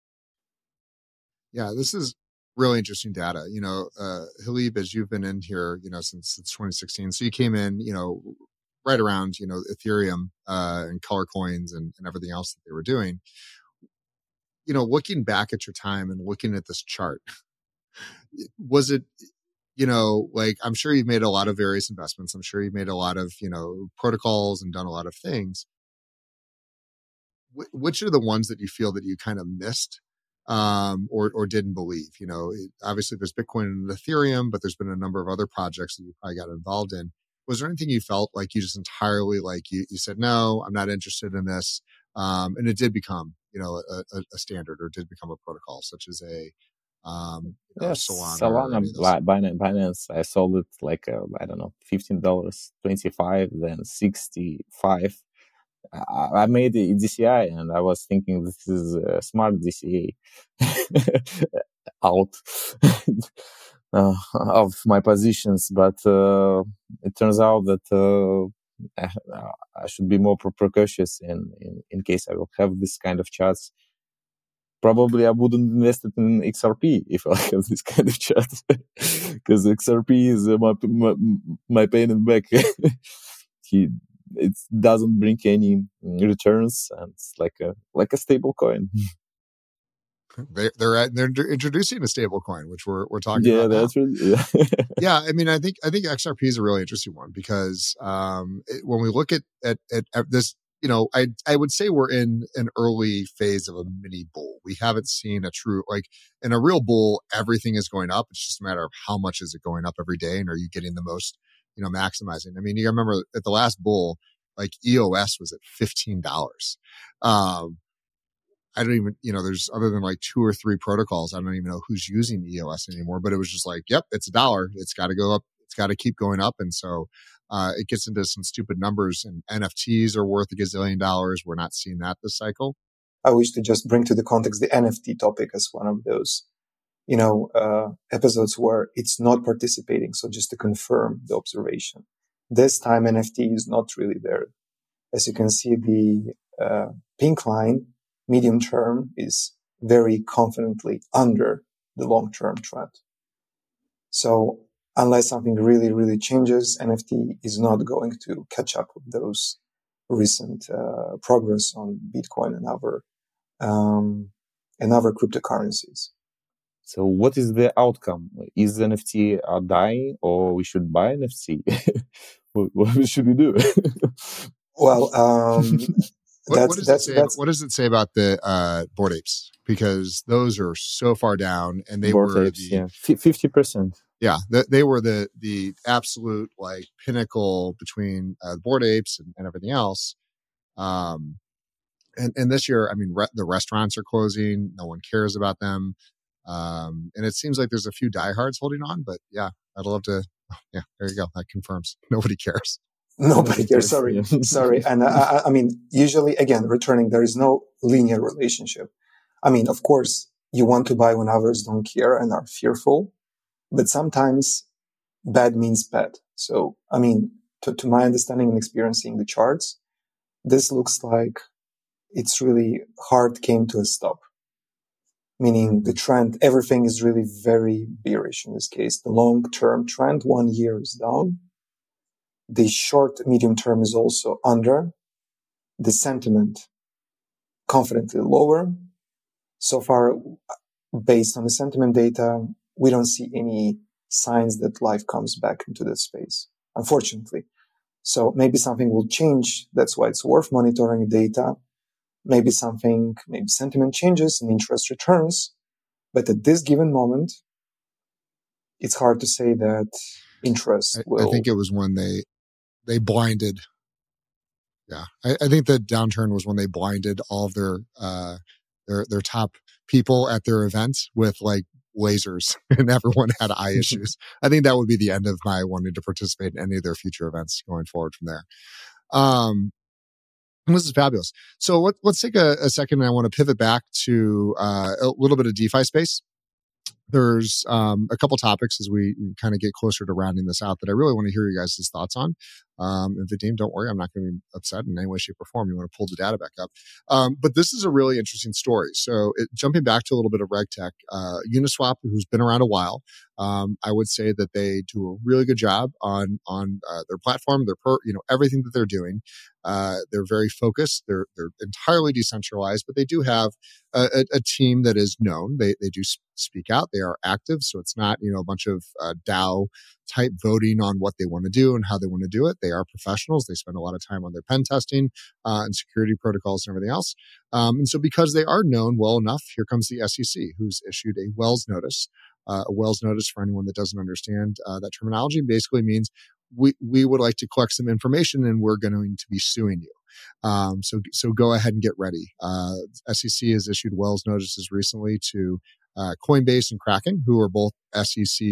Yeah, this is really interesting data. Halib, as you've been in here, since 2016. So you came in, right around, Ethereum and color coins and everything else that they were doing. Looking back at your time and looking at this chart, was it, I'm sure you've made a lot of various investments. I'm sure you've made a lot of, protocols and done a lot of things. Which are the ones that you feel that you kind of missed? Or didn't believe, obviously there's Bitcoin and Ethereum, but there's been a number of other projects that you probably got involved in. was there anything you felt like you just entirely like you said, no, I'm not interested in this? And it did become, a standard, or did become a protocol, such as a
Yes,
Solana or any
Solana,
of those.
Binance. I sold it like I don't know, $15, 25, then 65. I made the DCI, and I was thinking this is a smart DCA out of my positions, but it turns out that I should be more precautious in case I will have this kind of charts. Probably I wouldn't invest it in XRP if I have this kind of chart, because XRP is my pain in the back. It doesn't bring any returns, and it's like a stable coin.
They're introducing a stable coin, which we're talking about.
Yeah, that's really, yeah.
Yeah, I mean, I think XRP is a really interesting one, because when we look at this, I would say we're in an early phase of a mini bull. We haven't seen a true, like, in a real bull, everything is going up. It's just a matter of how much is it going up every day, and are you getting the most, maximizing. I mean, you remember at the last bull, like EOS was at $15. I don't even, there's, other than like 2 or 3 protocols, I don't even know who's using EOS anymore, but it was just like, yep, it's $1. It's got to go up. It's got to keep going up. And so it gets into some stupid numbers, and NFTs are worth $1 gazillion. We're not seeing that this cycle.
I wish to just bring to the context the NFT topic as one of those, episodes where it's not participating. So just to confirm the observation, this time NFT is not really there. As you can see, the pink line, medium term, is very confidently under the long-term trend. So unless something really, really changes, NFT is not going to catch up with those recent progress on Bitcoin and other cryptocurrencies.
So what is the outcome? Is NFT dying, or we should buy NFT? What should we do?
Well,
what does it say about the Bored Apes? Because those are so far down, and they
Bored
were
Apes, 50%.
Yeah, they were the absolute like pinnacle between Bored Apes and everything else. And this year, I mean, the restaurants are closing. No one cares about them. And it seems like there's a few diehards holding on. But yeah, I'd love to. Yeah, there you go. That confirms nobody cares.
Nobody cares. Sorry. Sorry. And I mean, usually, again, returning, there is no linear relationship. I mean, of course, you want to buy when others don't care and are fearful, but sometimes bad means bad. So, I mean, to my understanding and experiencing the charts, this looks like it's really hard came to a stop. Meaning the trend, everything is really very bearish in this case. The long-term trend, 1 year, is down. The short, medium term is also under. The sentiment confidently lower. So far, based on the sentiment data, we don't see any signs that life comes back into that space, unfortunately. So maybe something will change. That's why it's worth monitoring data. Maybe sentiment changes and interest returns. But at this given moment, it's hard to say that interest will...
I think it was when they blinded. Yeah, I think the downturn was when they blinded all of their top people at their events with like lasers, and everyone had eye issues. I think that would be the end of my wanting to participate in any of their future events going forward from there. This is fabulous. So let's take a second, and I want to pivot back to a little bit of DeFi space. There's a couple topics as we kind of get closer to rounding this out that I really want to hear you guys' thoughts on. And Vadim, don't worry, I'm not going to be upset in any way, shape, or form. You want to pull the data back up. But this is a really interesting story. So jumping back to a little bit of RegTech, Uniswap, who's been around a while, I would say that they do a really good job on their platform, everything that they're doing. They're very focused. They're entirely decentralized, but they do have a team that is known. They do speak out. They are active. So it's not, a bunch of DAO type voting on what they want to do and how they want to do it. They are professionals. They spend a lot of time on their pen testing and security protocols and everything else. And so because they are known well enough, here comes the SEC, who's issued a Wells notice. A Wells notice, for anyone that doesn't understand that terminology, basically means we would like to collect some information and we're going to be suing you. So go ahead and get ready. SEC has issued Wells notices recently to Coinbase and Kraken, who are both SEC,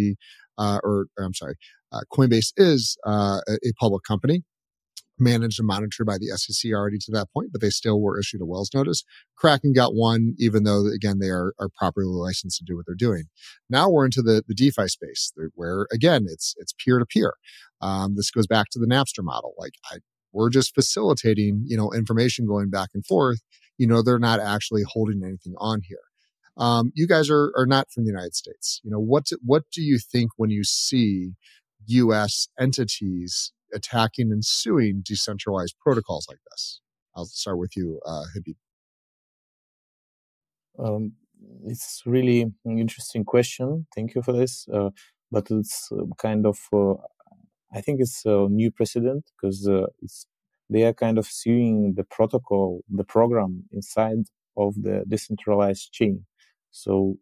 Coinbase is a public company, managed and monitored by the SEC already to that point, but they still were issued a Wells notice. Kraken got one, even though, again, they are properly licensed to do what they're doing. Now we're into the DeFi space, where, again, it's peer-to-peer. This goes back to the Napster model. We're just facilitating, information going back and forth. They're not actually holding anything on here. You guys are not from the United States. What do you think when you see U.S. entities attacking and suing decentralized protocols like this? I'll start with you, Habib.
It's really an interesting question. Thank you for this. But it's kind of, I think it's a new precedent because they are kind of suing the protocol, the program inside of the decentralized chain. So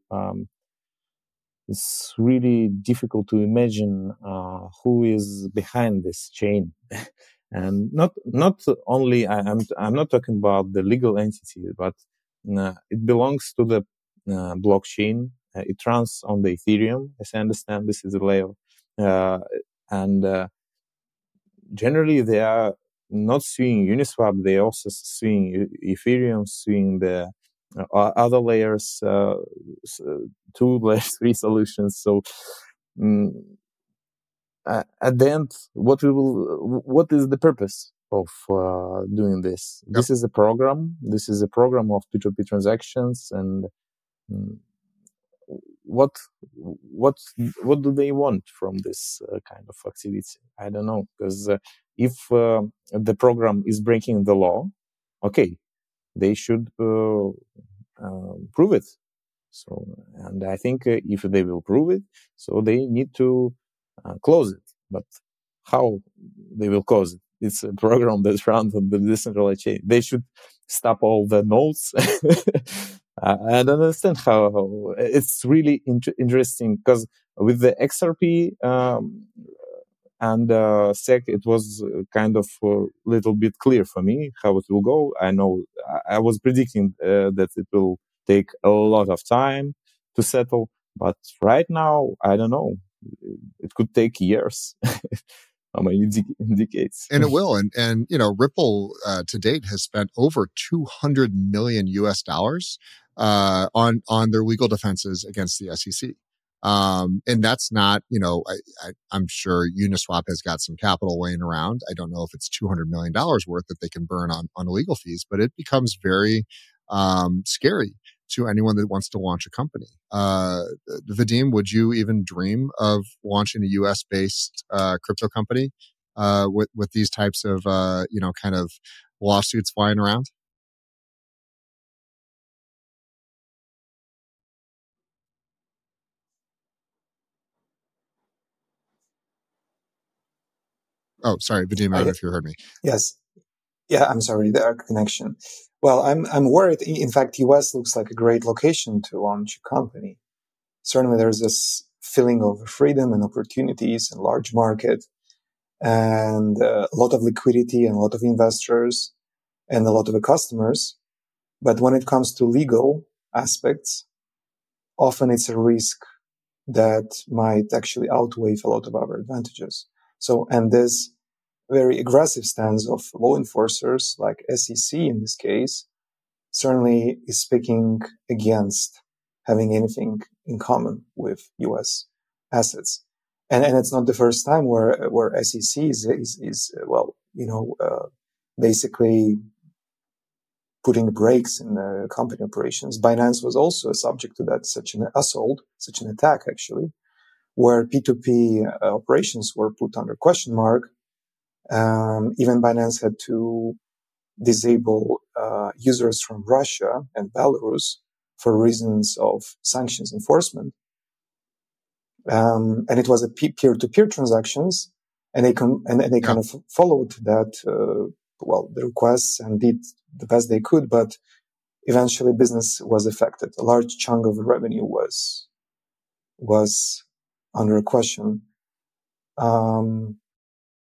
it's really difficult to imagine who is behind this chain. And not only, I'm not talking about the legal entity, but it belongs to the blockchain. It runs on the Ethereum, as I understand. This is a layer. And generally, they are not suing Uniswap. They are also suing Ethereum, suing the other layers, 2 layers 3 solutions. So at the end, what is the purpose of doing this? Yep. This is a program. This is a program of P2P transactions, and what do they want from this kind of activity? I don't know, because if the program is breaking the law, okay, they should prove it. So, and I think if they will prove it, so they need to close it. But how they will close it? It's a program that's run on the decentralized chain. They should stop all the nodes. I don't understand how. It's really interesting because with the XRP and SEC, it was kind of a little bit clear for me how it will go. I know I was predicting that it will take a lot of time to settle, but right now, I don't know. It could take years. How many decades?
And it will. And Ripple to date has spent over $200 million US on their legal defenses against the SEC. And that's not, I'm sure Uniswap has got some capital laying around. I don't know if it's $200 million worth that they can burn on legal fees, but it becomes very scary to anyone that wants to launch a company. Vadim, would you even dream of launching a US-based crypto company with these types of, kind of lawsuits flying around? Oh, sorry, Vadim, I don't know if you heard me.
Yes. Yeah, I'm sorry, the connection. Well, I'm worried. In fact, US looks like a great location to launch a company. Certainly, there's this feeling of freedom and opportunities and large market and a lot of liquidity and a lot of investors and a lot of customers. But when it comes to legal aspects, often it's a risk that might actually outweigh a lot of other advantages. So, and this very aggressive stance of law enforcers like SEC in this case certainly is speaking against having anything in common with US assets. And it's not the first time where SEC is basically putting brakes in the company operations. Binance was also subject to that, such an assault, such an attack actually, where P2P operations were put under question mark. Even Binance had to disable users from Russia and Belarus for reasons of sanctions enforcement. And it was a peer-to-peer transactions, and they kind of followed that, the requests and did the best they could, but eventually business was affected. A large chunk of the revenue was under question.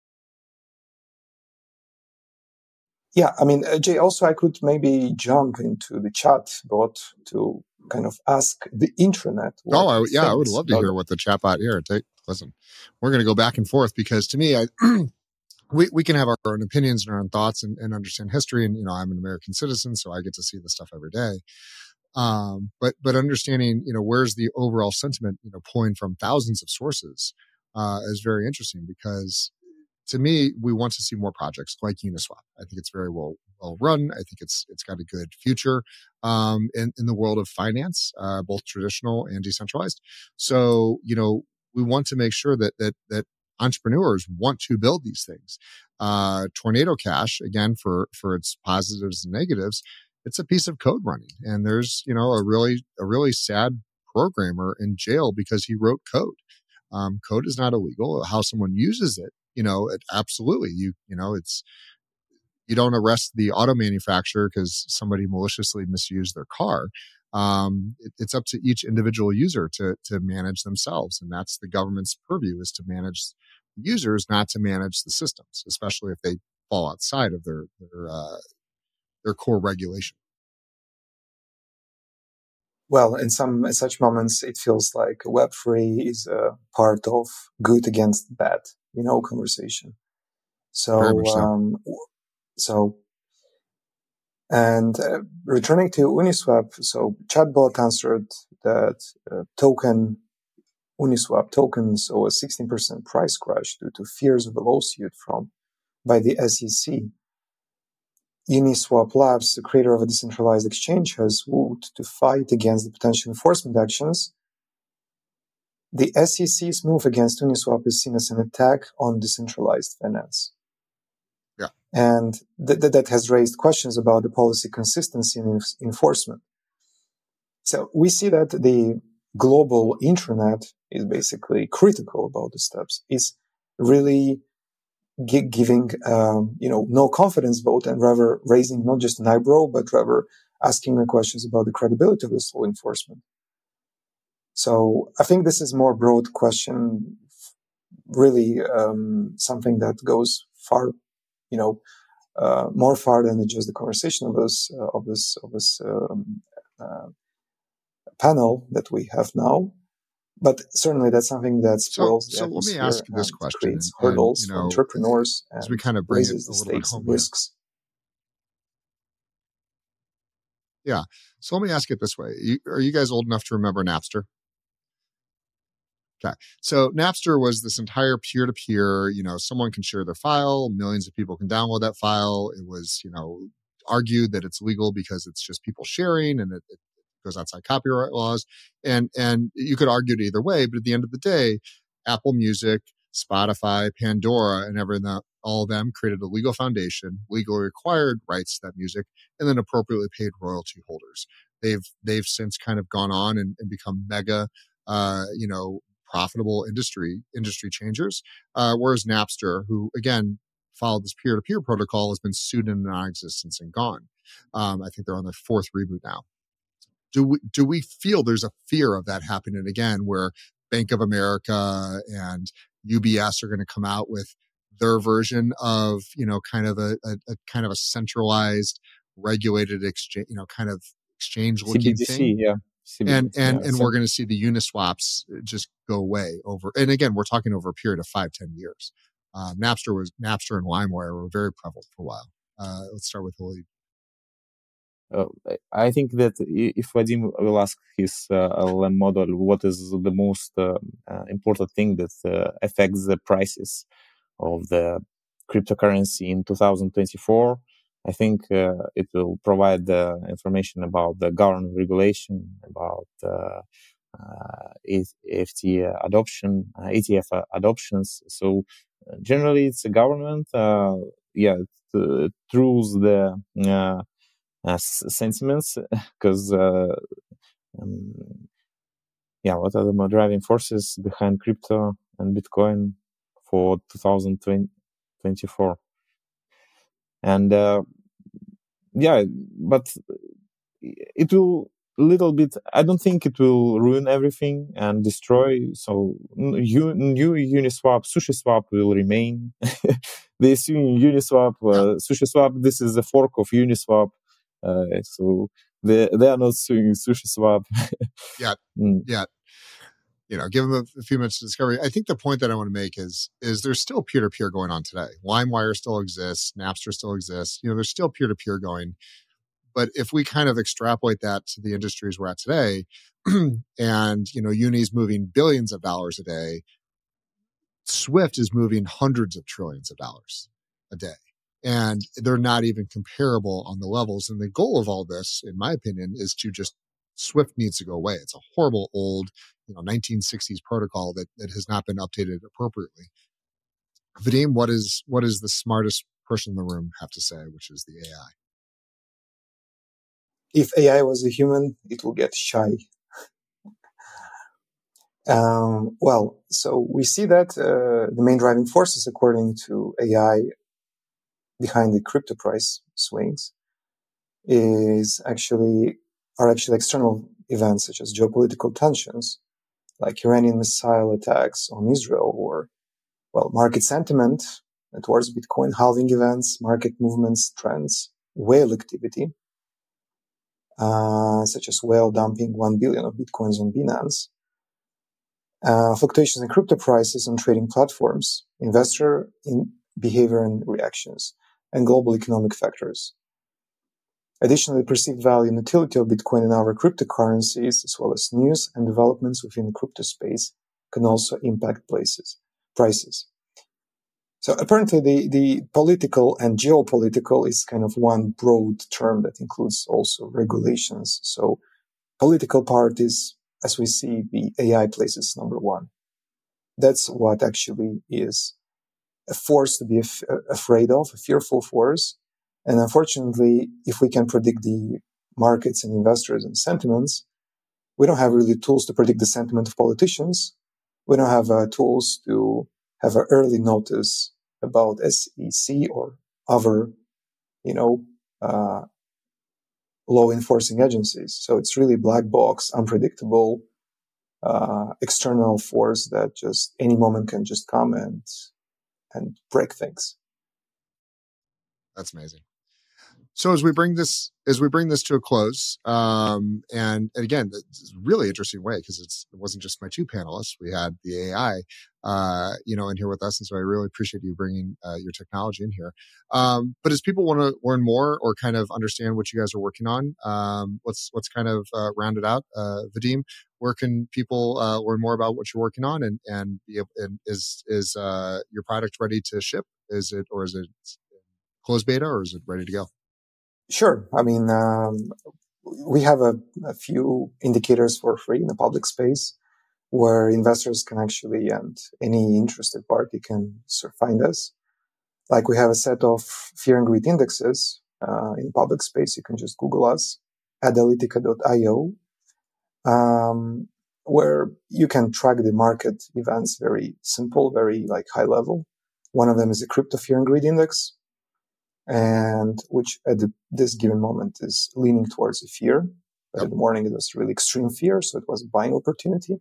Yeah, I mean, Jay, also I could maybe jump into the chat bot to kind of ask the intranet.
I would love to hear what the chatbot here. Listen, we're going to go back and forth because to me, we can have our own opinions and our own thoughts and understand history. And, I'm an American citizen, so I get to see this stuff every day. But understanding, where's the overall sentiment, pulling from thousands of sources, is very interesting because to me, we want to see more projects like Uniswap. I think it's very well run. I think it's got a good future in the world of finance, both traditional and decentralized. So, we want to make sure that entrepreneurs want to build these things. Tornado Cash, again, for its positives and negatives, it's a piece of code running. And there's, a really sad programmer in jail because he wrote code. Code is not illegal. How someone uses it, absolutely, it's, you don't arrest the auto manufacturer because somebody maliciously misused their car. It's up to each individual user to manage themselves. And that's the government's purview, is to manage users, not to manage the systems, especially if they fall outside of their core regulation.
Well, in such moments, it feels like Web3 is a part of good against bad, conversation. And returning to Uniswap, so chatbot answered that Uniswap tokens saw a 16% price crash due to fears of a lawsuit by the SEC. Uniswap Labs, the creator of a decentralized exchange, has vowed to fight against the potential enforcement actions. The SEC's move against Uniswap is seen as an attack on decentralized finance.
Yeah.
And that has raised questions about the policy consistency and enforcement. So we see that the global intranet is basically critical about the steps, is really giving, no confidence vote, and rather raising not just an eyebrow, but rather asking the questions about the credibility of this law enforcement. So I think this is more broad question, really something that goes far, more far than just the conversation of this panel that we have now. But certainly that's something that spoils the atmosphere.
So let me ask you this question.
Creates hurdles for entrepreneurs
as we kind of bring
raises the stakes and risks.
Yeah. So let me ask it this way. Are you guys old enough to remember Napster? Okay. So Napster was this entire peer-to-peer, someone can share their file, millions of people can download that file. It was, argued that it's legal because it's just people sharing and it goes outside copyright laws. And you could argue it either way, but at the end of the day, Apple Music, Spotify, Pandora, and all of them created a legal foundation, legally required rights to that music, and then appropriately paid royalty holders. They've since kind of gone on and become mega, profitable industry changers. Whereas Napster, who again followed this peer-to-peer protocol, has been sued into non-existence and gone. I think they're on their fourth reboot now. Do we feel there's a fear of that happening again, where Bank of America and UBS are going to come out with their version of, kind of a centralized, regulated exchange, kind of exchange looking thing?
Yeah.
CBDC, and we're going to see the Uniswaps just go away over. And again, we're talking over a period of 5-10 years. Napster and LimeWire were very prevalent for a while. Let's start with Walid.
I think that if Vadim will ask his LLM model, what is the most important thing that affects the prices of the cryptocurrency in 2024, I think it will provide the information about the government regulation, about ETF adoptions. So generally, it's the government. It rules the sentiments, because what are the driving forces behind crypto and Bitcoin for 2024? And but it will little bit. I don't think it will ruin everything and destroy. So new Uniswap, SushiSwap will remain. They sue Uniswap, SushiSwap. This is a fork of Uniswap. So they are not suing SushiSwap.
Yeah. Give them a few minutes to discovery. I think the point that I want to make is there's still peer-to-peer going on today. LimeWire still exists. Napster still exists. There's still peer-to-peer going. But if we kind of extrapolate that to the industries we're at today, and, Uni's moving billions of dollars a day, Swift is moving hundreds of trillions of dollars a day. And they're not even comparable on the levels. And the goal of all this, in my opinion, is to just Swift needs to go away. It's a horrible old, 1960s protocol that has not been updated appropriately. Vadim, what is the smartest person in the room have to say, which is the AI?
If AI was a human, it will get shy. So we see that the main driving forces, according to AI, behind the crypto price swings are actually external events such as geopolitical tensions, like Iranian missile attacks on Israel, or market sentiment towards Bitcoin, halving events, market movements, trends, whale activity, such as whale dumping 1 billion of Bitcoins on Binance, fluctuations in crypto prices on trading platforms, investor behavior and reactions, and global economic factors. Additionally, perceived value and utility of Bitcoin and other cryptocurrencies, as well as news and developments within the crypto space, can also impact prices. So apparently the political and geopolitical is kind of one broad term that includes also regulations. So political part is, as we see, the AI places number one. That's what actually is a force to be afraid of, a fearful force. And unfortunately, if we can predict the markets and investors and sentiments, we don't have really tools to predict the sentiment of politicians. We don't have tools to have an early notice about SEC or other, law enforcing agencies. So it's really black box, unpredictable, external force that just any moment can just come and break things.
That's amazing. So as we bring this to a close, and again, it's a really interesting way because it wasn't just my two panelists. We had the AI, in here with us, and so I really appreciate you bringing your technology in here. But as people want to learn more or kind of understand what you guys are working on, let's kind of round it out. Vadim, where can people learn more about what you're working on, and is your product ready to ship? Is it closed beta, or is it ready to go?
Sure. I mean, we have a few indicators for free in the public space where investors can actually, and any interested party can find us. Like we have a set of fear and greed indexes in public space. You can just Google us, Adalitica.io, where you can track the market events very simple, very high level. One of them is a crypto fear and greed index, and which at this given moment is leaning towards a fear. But in the morning it was really extreme fear, so it was a buying opportunity.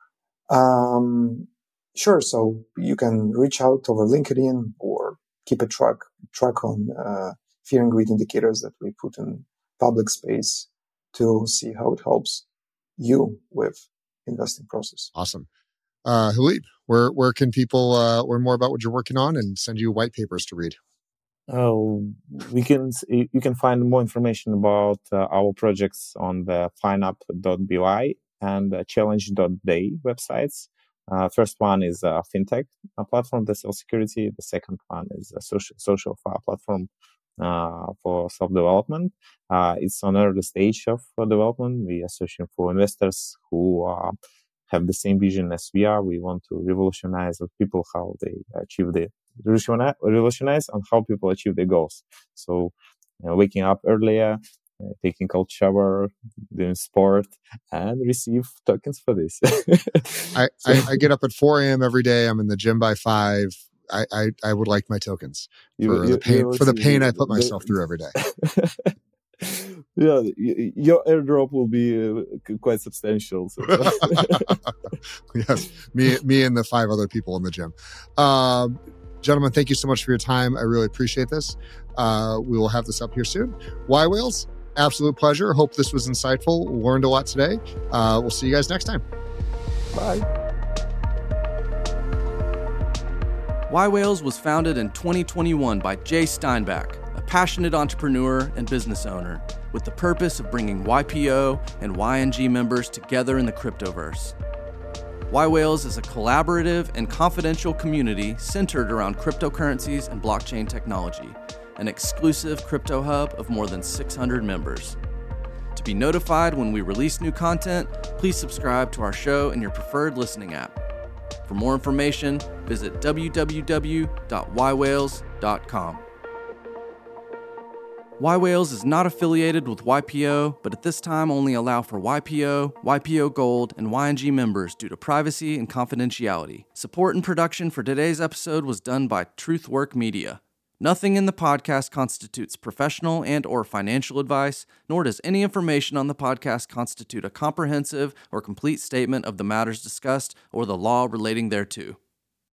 Sure, so you can reach out over LinkedIn or keep a track on fear and greed indicators that we put in public space to see how it helps you with investing process.
Awesome. Halib, where can people learn more about what you're working on and send you white papers to read?
You can find more information about our projects on the FineUp.by and Challenge.day websites. First one is a fintech platform that sells security. The second one is a social platform for self-development. It's on early stage of development. We are searching for investors who have the same vision as we are. We want to revolutionize people how they achieve revolutionize on how people achieve their goals. So, waking up earlier, taking cold shower, doing sport, and receive tokens for this.
I get up at 4 a.m. every day. I'm in the gym by 5. I would like my tokens for the pain I put myself through every day.
Yeah, your airdrop will be quite substantial. So.
Yes, me and the 5 other people in the gym. Gentlemen, thank you so much for your time. I really appreciate this. We will have this up here soon. Y-Whales, absolute pleasure. Hope this was insightful. Learned a lot today. We'll see you guys next time.
Bye.
Y-Whales was founded in 2021 by Jay Steinbach, a passionate entrepreneur and business owner, with the purpose of bringing YPO and YNG members together in the cryptoverse. Y-Whales is a collaborative and confidential community centered around cryptocurrencies and blockchain technology, an exclusive crypto hub of more than 600 members. To be notified when we release new content, please subscribe to our show in your preferred listening app. For more information, visit www.ywhales.com. Y-Whales is not affiliated with YPO, but at this time only allow for YPO, YPO Gold, and YNG members due to privacy and confidentiality. Support and production for today's episode was done by Truthwork Media. Nothing in the podcast constitutes professional and or financial advice, nor does any information on the podcast constitute a comprehensive or complete statement of the matters discussed or the law relating thereto.